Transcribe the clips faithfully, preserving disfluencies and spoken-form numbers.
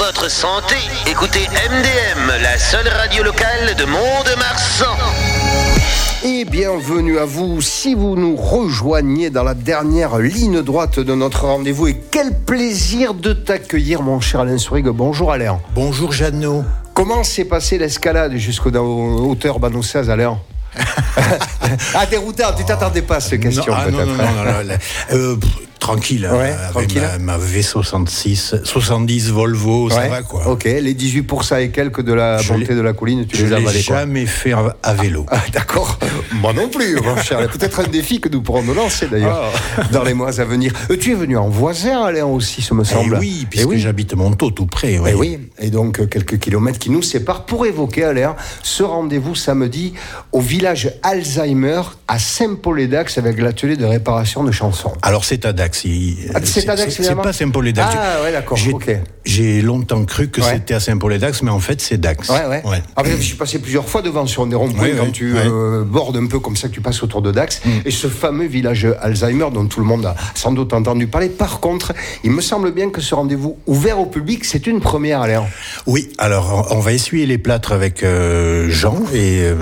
votre santé, écoutez M D M, la seule radio locale de Mont-de-Marsan. Et bienvenue à vous si vous nous rejoignez dans la dernière ligne droite de notre rendez-vous. Et quel plaisir de t'accueillir, mon cher Alain Sourigue. Bonjour Alain. Bonjour Jeannot. Comment s'est passée l'escalade jusqu'aux hauteurs Banossaises, Alain? Ah, déroutant, tu t'attendais pas à cette question, non, ah, peut-être. Non, non, non, non, non euh, pff, tranquille, ouais, avec tranquille. Ma, ma V soixante-six, soixante-dix Volvo, ouais, ça va quoi. Ok, les dix-huit pour cent et quelques de la je montée de la colline, tu je les as avalés. Je l'ai jamais fait à vélo. Ah, d'accord, moi non plus, mon cher. Peut-être un défi que nous pourrons nous lancer d'ailleurs oh. dans les mois à venir. Euh, tu es venu en voisin, Alain, aussi, ce me semble. Eh oui, puisque eh oui. j'habite Montaut, tout près. Ouais. Eh oui, et donc euh, quelques kilomètres qui nous séparent pour évoquer, Alain, ce rendez-vous samedi au village Alzheimer à Saint-Paul-et-Dax avec l'atelier de réparation de chansons. Alors c'est à Dax. Il, ah, c'est à Dax, c'est, c'est pas Saint-Paul-et-Dax. Ah ouais, d'accord. J'ai, okay. j'ai longtemps cru que ouais. c'était à Saint-Paul-et-Dax, mais en fait c'est Dax. Ouais, ouais. ouais. Ah, je suis passé plusieurs fois devant sur des ronds-points ouais, quand ouais, tu ouais. Euh, bordes un peu comme ça, que tu passes autour de Dax. Mm. Et ce fameux village Alzheimer dont tout le monde a sans doute entendu parler. Par contre, il me semble bien que ce rendez-vous ouvert au public, c'est une première, Alain. Oui, alors on va essuyer les plâtres avec euh, Jean et... Euh,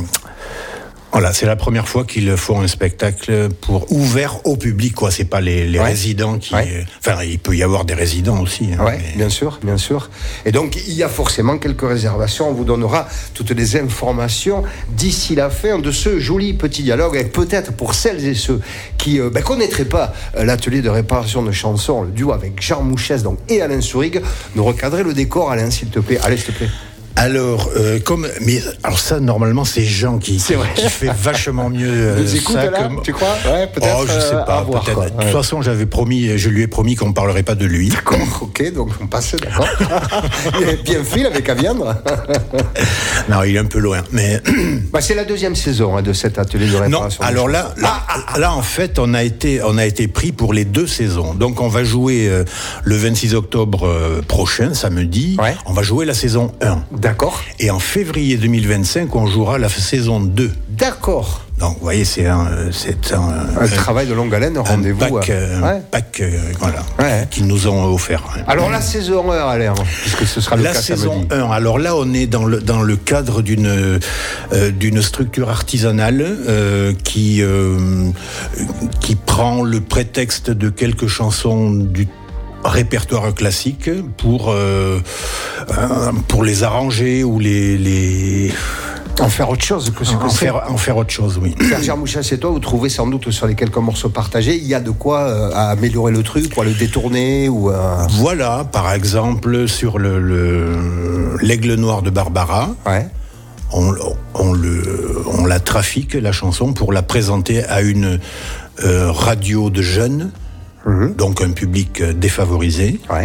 Voilà, c'est la première fois qu'ils font un spectacle pour ouvert au public, quoi. C'est pas les, les ouais. résidents qui, ouais. enfin, il peut y avoir des résidents aussi. Hein, ouais, mais... bien sûr, bien sûr. Et donc, il y a forcément quelques réservations. On vous donnera toutes les informations d'ici la fin de ce joli petit dialogue. Et peut-être pour celles et ceux qui ne euh, ben, connaîtraient pas euh, l'atelier de réparation de chansons, le duo avec Jean Mouchès donc, et Alain Sourigue, nous recadrer le décor, Alain, s'il te plaît. Allez, s'il te plaît. Alors, euh, comme, mais alors ça, normalement, c'est Jean qui, qui, qui fait vachement mieux. Euh, Nous écoute ça là, que... tu crois? Ouais, peut-être. Oh, je sais pas. À voir, peut-être. Quoi. De toute ouais. façon, j'avais promis, je lui ai promis qu'on ne parlerait pas de lui. D'accord. Ok, donc on passe. D'accord. Il est bien fait, il avait qu'à viendre. Non, il est un peu loin, mais. Bah, c'est la deuxième saison hein, de cet atelier de réparation. Non, alors là, là, ah, là, en fait, on a été, on a été pris pour les deux saisons. Donc, on va jouer euh, le vingt-six octobre euh, prochain, samedi. Ouais. On va jouer la saison un. D'accord. Et en février deux mille vingt-cinq, on jouera la saison deux. D'accord. Donc, vous voyez, c'est un... C'est un, un, un travail de longue haleine, un rendez-vous. Pack, euh, ouais. Un pack, euh, voilà, ouais. qu'ils nous ont offert. Alors, la saison un, Alain, puisque ce sera le la cas saison samedi. un, alors là, on est dans le, dans le cadre d'une, euh, d'une structure artisanale euh, qui, euh, qui prend le prétexte de quelques chansons du répertoire classique pour, euh, pour les arranger ou les... les... En faire autre chose que ce que en c'est. Faire, en faire autre chose, oui. Serge Mouchès et toi, vous trouvez sans doute sur les quelques morceaux partagés, il y a de quoi euh, améliorer le truc, quoi, le détourner ou. Euh... Voilà, par exemple sur le, le l'Aigle Noir de Barbara. Ouais. On, on le, on la trafique la chanson pour la présenter à une euh, radio de jeunes, mmh. donc un public défavorisé. Ouais.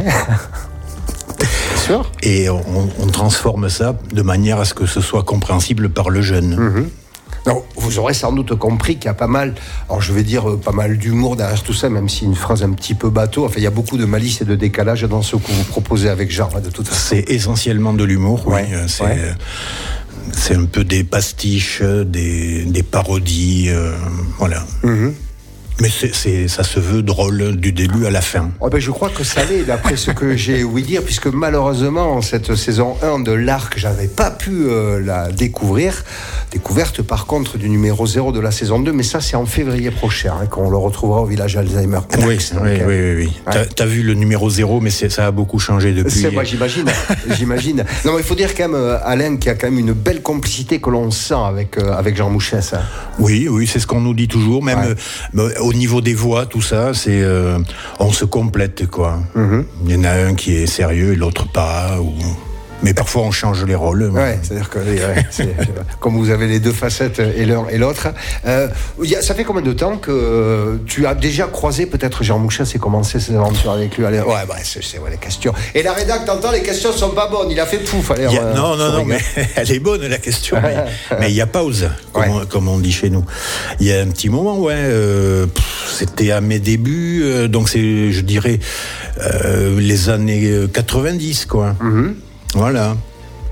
Sûr. Et on, on transforme ça de manière à ce que ce soit compréhensible par le jeune. Mmh. Donc, vous aurez sans doute compris qu'il y a pas mal, alors je vais dire pas mal d'humour derrière tout ça, même si une phrase un petit peu bateau. Enfin, il y a beaucoup de malice et de décalage dans ce que vous proposez avec Jean, de toute façon. C'est essentiellement de l'humour, ouais. oui. C'est, ouais. c'est un peu des pastiches, des, des parodies, euh, voilà. Mmh. Mais c'est, c'est, ça se veut drôle du début à la fin. Oh ben je crois que ça l'est, d'après ce que j'ai ouï dire, puisque malheureusement, cette saison un de l'Arc, j'avais pas pu euh, la découvrir. Découverte par contre du numéro zéro de la saison deux, mais ça c'est en février prochain, hein, qu'on le retrouvera au village Alzheimer. Oui, oui, oui, oui, oui, oui. Ouais. T'as, t'as vu le numéro zéro, mais c'est, ça a beaucoup changé depuis. C'est, moi j'imagine, j'imagine. Non mais il faut dire quand même, Alain, qu'il y a quand même une belle complicité que l'on sent avec, euh, avec Jean Mouchès. Hein. Oui, oui, c'est ce qu'on nous dit toujours, même ouais. euh, au niveau des voix, tout ça, c'est euh, on se complète, quoi. Mm-hmm. Il y en a un qui est sérieux et l'autre pas, ou... mais parfois on change les rôles. Ouais, c'est-à-dire que ouais, c'est, comme vous avez les deux facettes et l'un et l'autre. Euh, y a, ça fait combien de temps que tu as déjà croisé peut-être Jean Mouchès et commencé ses aventures avec lui? Allez, ouais, bah, c'est, c'est ouais, les questions. Et la rédac, t'entends, les questions sont pas bonnes. Il a fait pouf. Allez, a, euh, non, non, non, mais elle est bonne la question. Mais il y a pause, comme, ouais. on, comme on dit chez nous. Il y a un petit moment, ouais. Euh, pff, c'était à mes débuts, euh, donc c'est, je dirais, euh, les années quatre-vingt-dix, quoi. Mm-hmm. Voilà.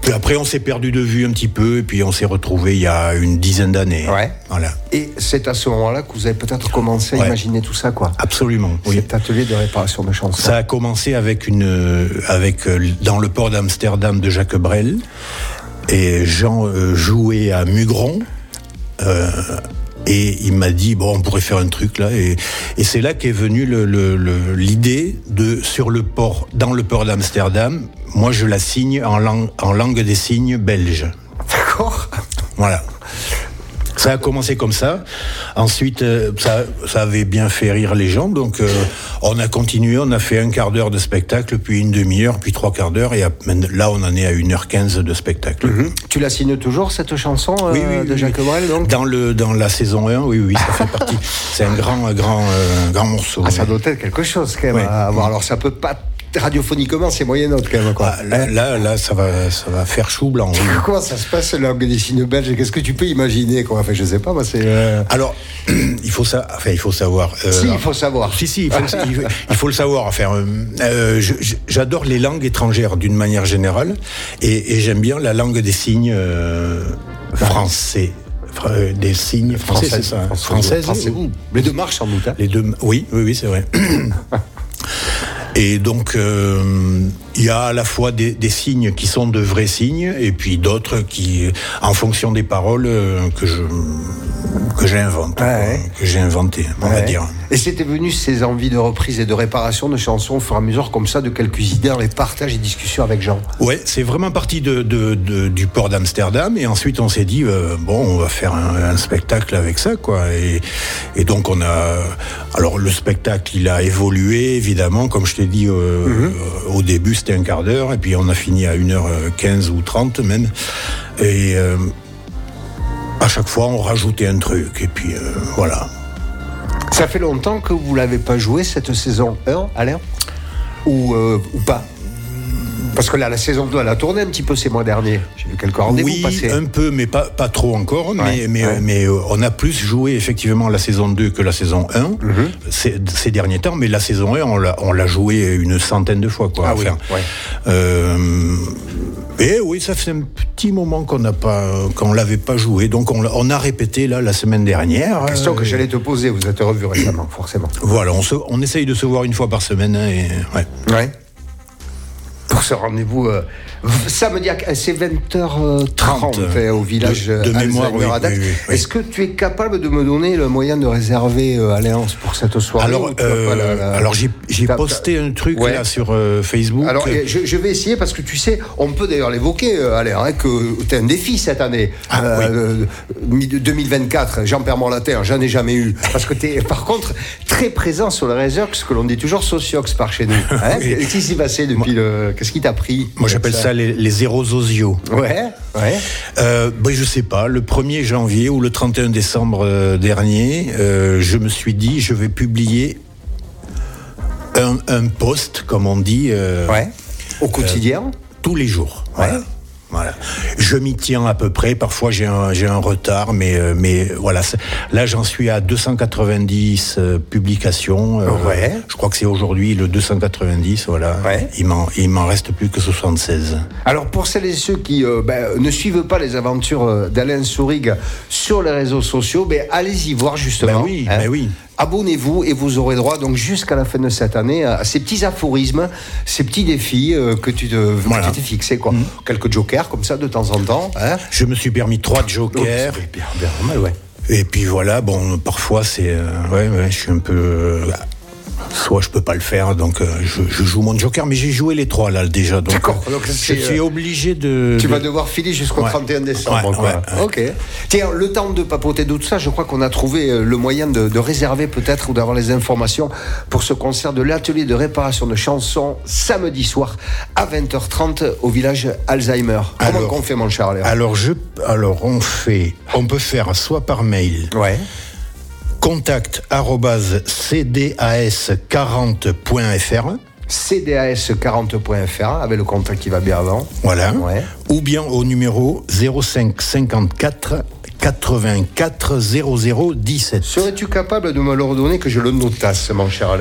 Puis après, on s'est perdu de vue un petit peu, et puis on s'est retrouvés il y a une dizaine d'années. Ouais. Voilà. Et c'est à ce moment-là que vous avez peut-être commencé à ouais. imaginer tout ça, quoi. Absolument. Oui. Cet atelier de réparation de chansons. Ça a commencé avec une, avec dans le port d'Amsterdam de Jacques Brel, et Jean euh, jouait à Mugron. Euh, Et il m'a dit, bon, on pourrait faire un truc là. Et, et c'est là qu'est venue le, le, le, l'idée de, sur le port, dans le port d'Amsterdam, moi je la signe en langue, en langue des signes belge. D'accord. Voilà. Ça a commencé comme ça. Ensuite, euh, ça, ça avait bien fait rire les gens. Donc, euh, on a continué. On a fait un quart d'heure de spectacle, puis une demi-heure, puis trois quarts d'heure. Et à, là, on en est à une heure quinze de spectacle. Mm-hmm. Tu la signes toujours, cette chanson euh, oui, oui, de Jacques Brel, donc dans, le, dans la saison un, oui, oui, ça fait partie. C'est un grand, grand, euh, grand morceau. Ah, oui. ça doit être quelque chose, quand même, ouais. à avoir. Alors, ça peut pas... radiophoniquement, c'est moyen note quand même. Quoi. Ah, là, là, là, ça va, ça va faire chou blanc. Oui. Comment ça se passe, la langue des signes belges? Qu'est-ce que tu peux imaginer, quoi? Enfin, je sais pas, moi, c'est. Euh... Alors, il faut ça. Enfin, il faut savoir. Euh, si, il faut savoir. Si, si, il faut, il, il faut le savoir. Enfin, euh, je, j'adore les langues étrangères d'une manière générale, et, et j'aime bien la langue des signes euh, français. Des signes français, c'est ça. Hein, française. Français. Les deux marchent sans doute. Hein. Les deux. Oui, oui, oui, c'est vrai. Et donc, euh, il y a à la fois des, des signes qui sont de vrais signes, et puis d'autres qui, en fonction des paroles, euh, que je que j'invente, ah ouais. que j'ai inventé, on ouais. va dire. Et c'était venu ces envies de reprise et de réparation de chansons au fur et à mesure comme ça de quelques idées dans les partages et discussions avec Jean. Ouais, c'est vraiment parti de, de, de du port d'Amsterdam, et ensuite on s'est dit euh, bon, on va faire un, un spectacle avec ça, quoi. Et, et donc on a, alors le spectacle il a évolué évidemment, comme je t'ai dit euh, mm-hmm. au début c'était un quart d'heure, et puis on a fini à une heure quinze ou trente même, et euh, à chaque fois on rajoutait un truc, et puis euh, voilà. Ça fait longtemps que vous ne l'avez pas joué cette saison un, Alain, ou, euh, ou pas? Parce que là, la saison deux, elle a tourné un petit peu ces mois derniers. J'ai vu quelques rendez-vous oui, passer. Un peu, mais pas, pas trop encore. Ouais, mais, mais, ouais. mais euh, on a plus joué effectivement la saison deux que la saison un mm-hmm. ces, ces derniers temps. Mais la saison un, on l'a, on l'a joué une centaine de fois, quoi. Ah enfin, oui, ouais. euh, et oui, ça fait un petit moment qu'on n'a pas, qu'on l'avait pas joué. Donc on, on a répété là la semaine dernière. Question euh, que j'allais te poser. Vous êtes revu récemment, forcément. Voilà, on, se, on essaye de se voir une fois par semaine. Hein, et, ouais. Ouais. Pour ce rendez-vous euh, samedi, c'est vingt heures trente euh, au village de, de mémoire, oui, à Dax. oui, oui, oui. Est-ce que tu es capable de me donner le moyen de réserver euh, Alliance pour cette soirée? Alors, euh, la, la... alors j'ai, j'ai posté un truc ouais. là sur euh, Facebook. Alors je, je vais essayer parce que tu sais, on peut d'ailleurs l'évoquer, euh, Alain, hein, que tu as un défi cette année, ah, euh, oui. deux mille vingt-quatre. J'en perds mon latin, j'en ai jamais eu. Parce que tu es par contre très présent sur le réseau, ce que l'on dit toujours sociox par chez nous. Hein. Oui. Qu'est-ce qui s'est passé depuis Moi, le. Qu'est-ce qui t'a pris? Moi j'appelle ça, ça les, les érososios. Ouais, ouais. Euh, ben, je sais pas, le premier janvier ou le trente et un décembre euh, dernier, euh, je me suis dit, je vais publier un, un post, comme on dit. Euh, ouais. Au quotidien euh, tous les jours. Ouais. Voilà. Voilà. Je m'y tiens à peu près. Parfois j'ai un, j'ai un retard, mais, euh, mais voilà. Là j'en suis à deux cent quatre-vingt-dix euh, publications. Euh, ouais. Je crois que c'est aujourd'hui le deux cent quatre-vingt-dix. Voilà. Ouais. Il m'en, il m'en reste plus que soixante-seize. Alors pour celles et ceux qui euh, ben, ne suivent pas les aventures d'Alain Sourigue sur les réseaux sociaux, ben, allez-y voir justement. Ben oui, hein. ben oui. Abonnez-vous et vous aurez droit donc jusqu'à la fin de cette année à ces petits aphorismes, ces petits défis euh, que tu te, voilà. t'es fixé quoi. Mmh. Quelques jokers comme ça de temps en temps. Hein. Je me suis permis trois jokers. Oh, c'est bien, bien normal, ouais. Et puis voilà, bon, parfois c'est, euh, ouais, ouais, je suis un peu. Euh, soit je peux pas le faire, donc euh, je, je joue mon joker, mais j'ai joué les trois là déjà. Donc, d'accord. Donc je suis obligé de. Tu de... vas devoir filer jusqu'au ouais. trente et un décembre. Ouais, quoi. Ouais, ouais. Ok. Tiens, le temps de papoter de tout ça, je crois qu'on a trouvé le moyen de, de réserver peut-être ou d'avoir les informations pour ce concert de l'atelier de réparation de chansons samedi soir à vingt heures trente au village Alzheimer. Comment alors, qu'on fait, mon cher Léon ? Alors je, alors on fait, on peut faire soit par mail. Ouais. contact arobase c d a s quarante point f r c d a s quarante point f r avec le contact qui va bien avant. Voilà. Ouais. Ou bien au numéro zéro cinq cinquante-quatre quatre-vingt-quatre zéro zéro dix-sept. Serais-tu capable de me le redonner que je le notasse, mon cher Léon ?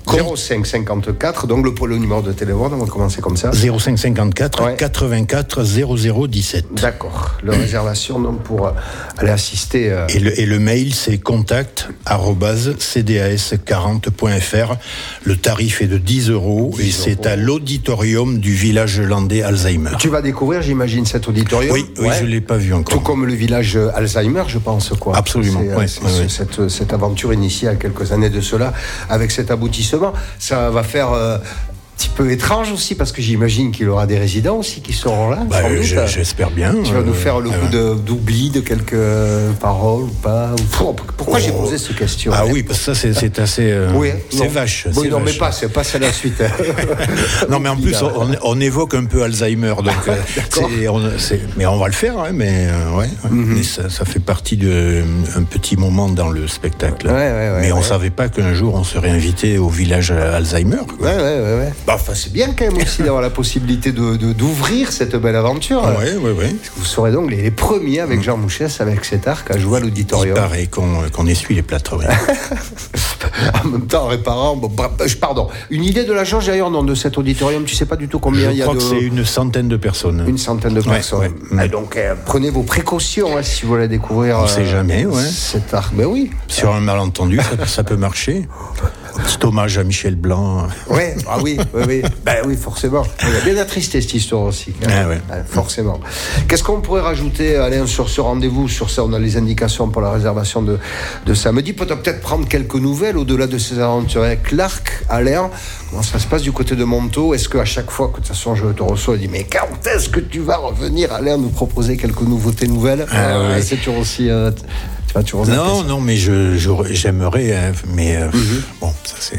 zéro cinq cinquante-quatre, donc le, le numéro de téléphone, on va commencer comme ça. zéro cinq cinquante-quatre ouais. quatre-vingt-quatre zéro zéro dix-sept. D'accord. La réservation donc pour aller assister. Euh... Et, le, et le mail c'est contact arobase c d a s quarante point f r. Le tarif est de dix euros et c'est à l'auditorium du village landais Alzheimer. Tu vas découvrir, j'imagine, cet auditorium. Oui, oui, ouais. Je l'ai pas vu encore. Tout comme le village Alzheimer, je pense quoi. Absolument. C'est, ouais, c'est, ouais, c'est ouais. Cette, cette aventure initiée il y a quelques années de cela, avec cet aboutissement. Ça va faire euh, un petit peu étrange aussi, parce que j'imagine qu'il y aura des résidents aussi qui seront là. Bah, je, j'espère bien. Tu vas euh, nous faire le euh, coup de, d'oubli de quelques paroles ou pas. Pourquoi oh. j'ai posé cette question? Ah oui, parce que ça c'est, c'est assez... Euh, oui, c'est non. vache. Oui, c'est non, vache. mais pas, c'est pas c'est la suite. Non, mais en plus, on, on évoque un peu Alzheimer, donc euh, c'est, on, c'est, mais on va le faire, hein, mais euh, ouais. Mm-hmm. Mais ça, ça fait partie d'un petit moment dans le spectacle. Ouais, ouais, ouais, mais ouais. on savait pas qu'un jour on serait invité au village Alzheimer. Quoi. Ouais, ouais, ouais, ouais. Bah, enfin, c'est bien quand même aussi d'avoir la possibilité de, de, d'ouvrir cette belle aventure. Oui, oui, oui. Vous serez donc les, les premiers avec Jean Mouchès, avec cet arc, à jouer à l'auditorium. Il paraît qu'on, qu'on essuie les plâtres. Oui. En même temps, en réparant. Bon, pardon. Une idée de la jauge d'ailleurs, non, de cet auditorium, tu sais pas du tout combien Je il y a de. Je crois que c'est une centaine de personnes. Une centaine de personnes. Ouais, ouais. Et donc, euh, prenez vos précautions hein, si vous voulez découvrir. On ne euh, sait jamais, ouais. Cet arc. Ben oui. Sur un malentendu, ça, ça peut marcher. Petit hommage à Michel Blanc. Ouais, ah oui, oui, oui. Ben oui, forcément. Il y a bien attristé cette histoire aussi. Ah ouais. Ben, forcément. Qu'est-ce qu'on pourrait rajouter, Alain, sur ce rendez-vous? Sur ça, on a les indications pour la réservation de, de samedi. Peut-être peut-être prendre quelques nouvelles au-delà de ces aventures avec l'arc, Alain. Comment ça se passe du côté de Montaut? Est-ce qu'à chaque fois que de toute façon je te reçois, je dis mais quand est-ce que tu vas revenir, Alain, nous proposer quelques nouveautés nouvelles? Ah, euh, ouais. C'est toujours aussi. Euh, tu vas toujours non, non, mais je, je, j'aimerais, hein, mais euh, mm-hmm. bon, ça c'est.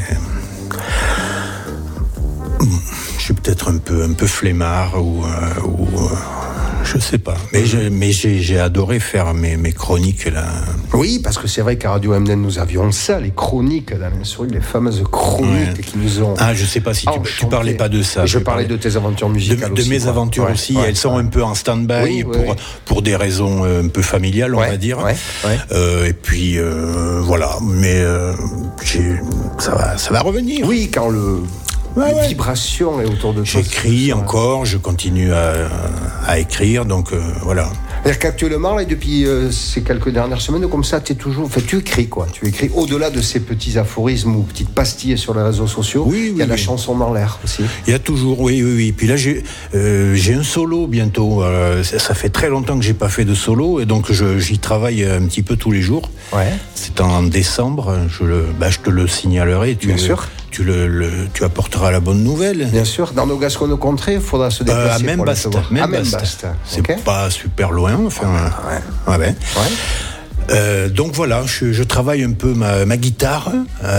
Je suis peut-être un peu, un peu flemmard ou. Euh, ou euh, je sais pas, mais, je, mais j'ai, j'ai adoré faire mes, mes chroniques là. Oui, parce que c'est vrai qu'à Radio M D N nous avions ça, les chroniques d'Alain Soury, les fameuses chroniques ouais. qui nous ont. Ah, je sais pas si tu, tu parlais pas de ça. Je, je parlais de tes aventures musicales de, de aussi. De mes quoi. aventures ouais, aussi, ouais, elles sont ouais. un peu en stand-by oui, pour oui, oui. pour des raisons un peu familiales, on ouais, va dire. Ouais, ouais. Euh, et puis euh, voilà, mais euh, j'ai, ça va, ça va revenir. Oui, quand le. Ouais, les ouais. vibrations et autour de toi. J'écris encore, je continue à, à écrire, donc euh, voilà. C'est-à-dire qu'actuellement, là, depuis euh, ces quelques dernières semaines, comme ça, t'es toujours, enfin, tu écris quoi. Tu écris au-delà de ces petits aphorismes ou petites pastilles sur les réseaux sociaux. Oui, oui, il y a oui. la chanson dans l'air aussi. Il y a toujours, oui, oui, oui. Puis là, j'ai, euh, j'ai un solo bientôt. Euh, ça, ça fait très longtemps que j'ai pas fait de solo, et donc je, j'y travaille un petit peu tous les jours. Ouais. C'est en décembre. Je le, bah, je te le signalerai. Tu Bien le, sûr. Tu le, le, tu apporteras la bonne nouvelle. Bien sûr. Dans nos Gasconnes contrées, il faudra se déplacer. Euh, à Membast. À Membast. C'est okay. pas super loin. Enfin, ouais. Ouais, ouais. ouais. Euh, donc voilà, je, je travaille un peu ma, ma guitare,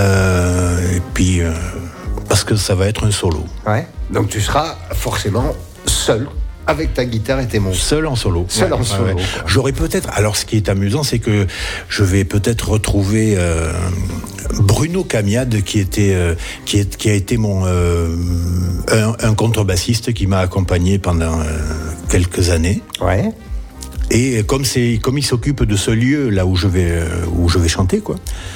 euh, et puis euh, parce que ça va être un solo. Ouais. Donc tu seras forcément seul. Avec ta guitare et tes mots. Seul en solo. Seul ouais, en solo. Ouais, ouais. J'aurais peut-être. Alors, ce qui est amusant, c'est que je vais peut-être retrouver euh, Bruno Camiade, qui était, euh, qui, est, qui a été mon euh, un, un contrebassiste qui m'a accompagné pendant euh, quelques années. Ouais. Et comme c'est, comme il s'occupe de ce lieu là où je vais, euh, où je vais chanter, quoi.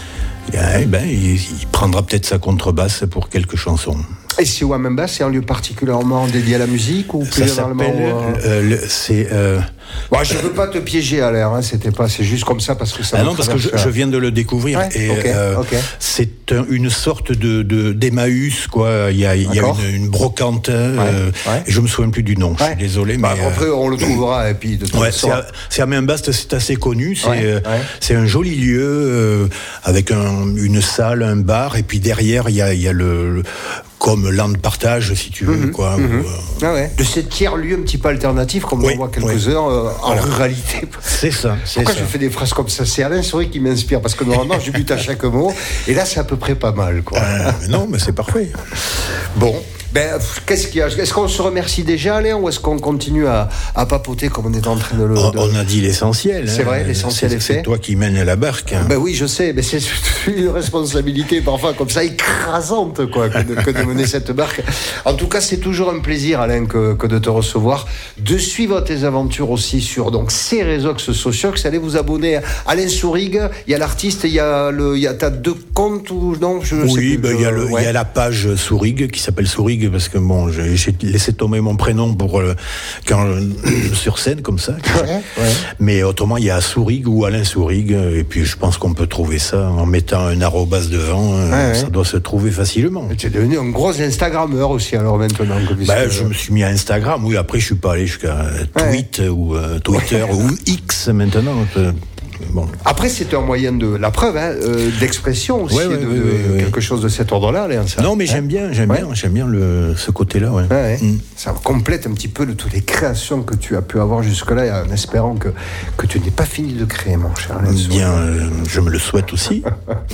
Eh ben, il, il prendra peut-être sa contrebasse pour quelques chansons. Et c'est où à Membast, c'est un lieu particulièrement dédié à la musique ou plus ça généralement s'appelle, euh, le, c'est. Euh, bon, je ne veux pas te piéger à l'air, hein, c'était pas, c'est juste comme ça parce que ça. Ah non, parce que je, je viens de le découvrir ouais, et okay, euh, okay. c'est un, une sorte de, de d'Emmaüs, quoi. Il y a, il y a une, une brocante. Ouais, euh, ouais. Et je me souviens plus du nom. Ouais. Je suis désolé, bah, mais après on le trouvera et puis de toute ouais, façon. C'est à, c'est à Membast, c'est assez connu. C'est, ouais, euh, ouais. c'est un joli lieu euh, avec un, une salle, un bar, et puis derrière il y a, il y a le, le comme land partage, si tu veux, mmh, quoi. Mmh. Où, euh... ah ouais. De ces tiers-lieux un petit peu alternatifs, comme oui, on voit quelques oui. heures euh, en voilà. ruralité. C'est ça. C'est Pourquoi ça. je fais des phrases comme ça? C'est Alain Soury qui m'inspire, parce que normalement, je bute à chaque mot, et là, c'est à peu près pas mal, quoi. Euh, non, mais c'est parfait. Bon. Ben, qu'est-ce qu'il y a ? Est-ce qu'on se remercie déjà, Alain, ou est-ce qu'on continue à, à papoter comme on est en train de le... On, de... on a dit l'essentiel. C'est hein. vrai, l'essentiel c'est, est fait. C'est toi qui mènes la barque. Hein. Ben oui, je sais, mais c'est une responsabilité parfois comme ça écrasante, quoi, que de, que de mener cette barque. En tout cas, c'est toujours un plaisir, Alain, que, que de te recevoir, de suivre tes aventures aussi sur donc ces réseaux sociaux. Que vous allez vous abonner à Alain Sourig. Il y a l'artiste, il y a le, il y a t'as deux comptes ou non je Oui, sais plus, ben, je... il y a le, ouais. il y a la page Sourig qui s'appelle Sourig parce que bon, j'ai, j'ai laissé tomber mon prénom pour euh, quand sur scène comme ça. Ouais, ouais. Mais autrement, il y a Sourig ou Alain Sourig et puis je pense qu'on peut trouver ça en mettant un arrobas devant. Ouais, euh, ça ouais. doit se trouver facilement. Tu es devenu un gros Instagrammeur aussi alors maintenant. Que ben, je me suis mis à Instagram. Oui, après je suis pas allé jusqu'à Tweet ouais. ou euh, Twitter ou X maintenant. Euh, Bon. Après, c'est un moyen de la preuve, hein, euh, d'expression aussi, ouais, ouais, de, ouais, de ouais, quelque ouais. chose de cet ordre-là. Léon, ça. Non, mais j'aime bien, j'aime ouais. bien, j'aime bien le, ce côté-là. Ouais. Ouais, ouais. Mm. Ça complète un petit peu de toutes les créations que tu as pu avoir jusque-là, en espérant que que tu n'aies pas fini de créer, mon cher Léon. Bien, euh, je me le souhaite aussi.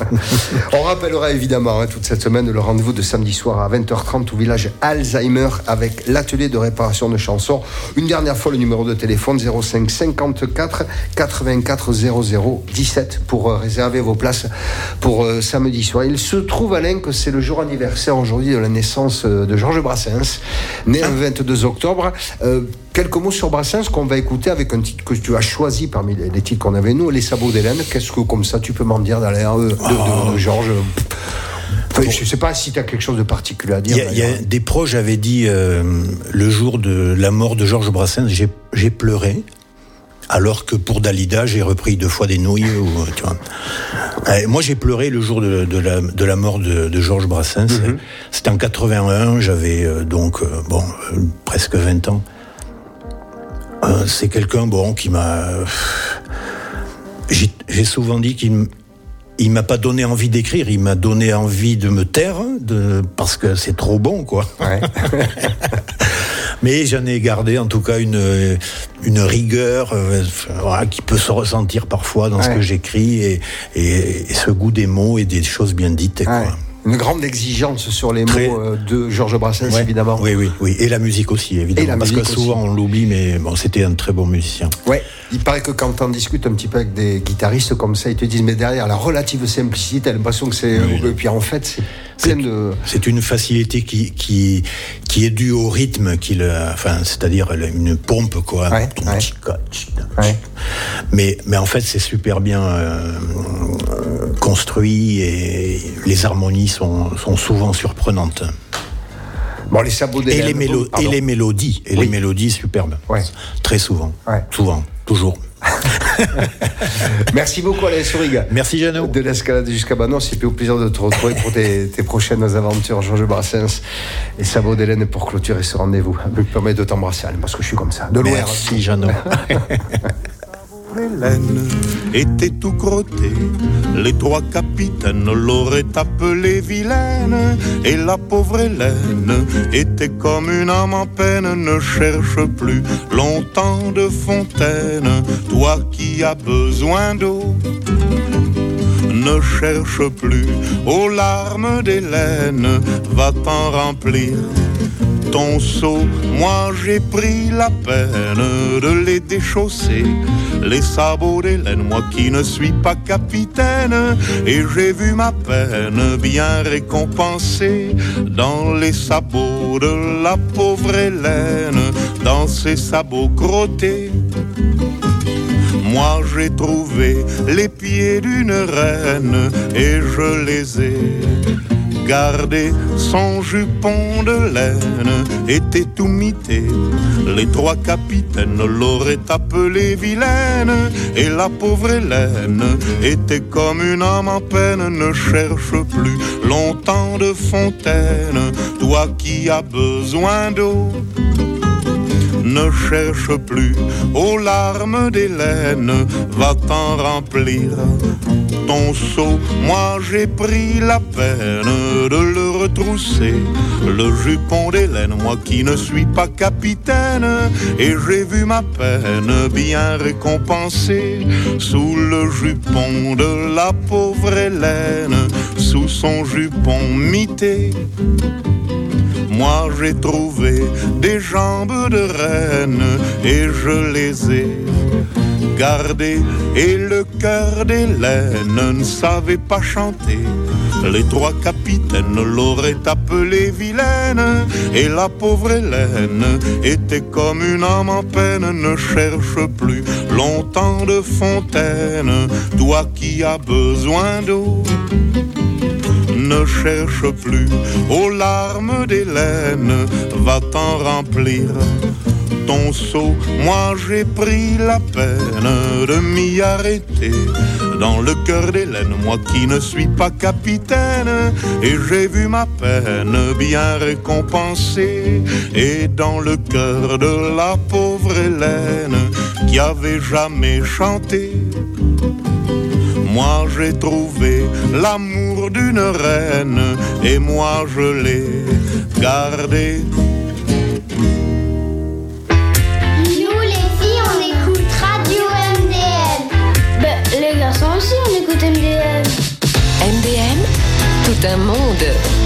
On rappellera évidemment hein, toute cette semaine le rendez-vous de samedi soir à vingt heures trente au village Alzheimer avec l'atelier de réparation de chansons. Une dernière fois, le numéro de téléphone zéro cinq cinquante-quatre quatre-vingt-quatre zéro zéro dix-sept pour euh, réserver vos places pour euh, samedi soir. Il se trouve, Alain, que c'est le jour anniversaire aujourd'hui de la naissance euh, de Georges Brassens, né le vingt-deux octobre. Euh, quelques mots sur Brassens qu'on va écouter avec un titre que tu as choisi parmi les, les titres qu'on avait nous, Les Sabots d'Hélène. Qu'est-ce que, comme ça, tu peux m'en dire dans l'air euh, de, de, de, de Georges ? Enfin, je ne sais pas si tu as quelque chose de particulier à dire. Il y a, y a des proches avaient dit euh, le jour de la mort de Georges Brassens, j'ai, j'ai pleuré. Alors que pour Dalida, j'ai repris deux fois des nouilles. Ou, tu vois. Euh, moi, j'ai pleuré le jour de, de, la, de la mort de, de Georges Brassens. Mm-hmm. C'était en quatre-vingt-un, j'avais euh, donc euh, bon, euh, presque vingt ans. Euh, c'est quelqu'un bon, qui m'a... J'ai, j'ai souvent dit qu'il il m'a pas donné envie d'écrire, il m'a donné envie de me taire, de, parce que c'est trop bon, quoi. Ouais. Mais j'en ai gardé en tout cas une, une rigueur euh, voilà, qui peut se ressentir parfois dans ouais. ce que j'écris et, et, et ce goût des mots et des choses bien dites. Quoi. Ouais. Une grande exigence sur les Très... mots de Georges Brassens, ouais. évidemment. Oui, oui, oui. Et la musique aussi, évidemment. Parce que souvent aussi. On l'oublie, mais bon, c'était un très bon musicien. Ouais. Il paraît que quand on discute un petit peu avec des guitaristes comme ça, ils te disent, mais derrière la relative simplicité, t'as l'impression que c'est... Oui. Et puis en fait, c'est plein c'est, de... C'est une facilité qui, qui, qui est due au rythme, qu'il, enfin, c'est-à-dire une pompe, quoi. Ouais, ouais. Ouais. Mais, mais en fait, c'est super bien euh, construit et les harmonies sont, sont souvent surprenantes. Bon, les sabots et les, mélo- et les mélodies, et oui. les mélodies superbes. Ouais. Très souvent. Ouais. Souvent, toujours. Merci beaucoup Alain Sourig. Merci Jeannot. De l'escalade jusqu'à Banos, et puis au plaisir de te retrouver pour tes, tes prochaines aventures, Georges Brassens et Sabots d'Hélène pour clôturer ce rendez-vous. Me permet de t'embrasser Alain, parce que je suis comme ça. De loin. Merci Jeannot. Hélène était tout crotté, les trois capitaines l'auraient appelée vilaine, et la pauvre Hélène était comme une âme en peine. Ne cherche plus longtemps de fontaine, toi qui as besoin d'eau. Ne cherche plus aux larmes d'Hélène, va t'en remplir ton seau. Moi j'ai pris la peine de les déchausser, les sabots d'Hélène, moi qui ne suis pas capitaine, et j'ai vu ma peine bien récompensée dans les sabots de la pauvre Hélène, dans ses sabots crottés. Moi j'ai trouvé les pieds d'une reine et je les ai gardés. Son jupon de laine était tout mité, les trois capitaines l'auraient appelée vilaine, et la pauvre Hélène était comme une âme en peine. Ne cherche plus longtemps de fontaine, toi qui as besoin d'eau. Ne cherche plus aux larmes d'Hélène, va t'en remplir ton seau. Moi j'ai pris la peine de le retrousser, le jupon d'Hélène, moi qui ne suis pas capitaine, et j'ai vu ma peine bien récompensée sous le jupon de la pauvre Hélène, sous son jupon mité. Moi j'ai trouvé des jambes de reine et je les ai gardées. Et le cœur d'Hélène ne savait pas chanter. Les trois capitaines l'auraient appelée vilaine. Et la pauvre Hélène était comme une âme en peine. Ne cherche plus longtemps de fontaine, toi qui as besoin d'eau. Ne cherche plus aux larmes d'Hélène, va t'en remplir ton seau. Moi j'ai pris la peine de m'y arrêter dans le cœur d'Hélène, moi qui ne suis pas capitaine. Et j'ai vu ma peine bien récompensée. Et dans le cœur de la pauvre Hélène qui avait jamais chanté, moi j'ai trouvé l'amour d'une reine et moi je l'ai gardé. Nous les filles on écoute Radio M D M. Ben les garçons aussi on écoute M D M. M D M, tout un monde.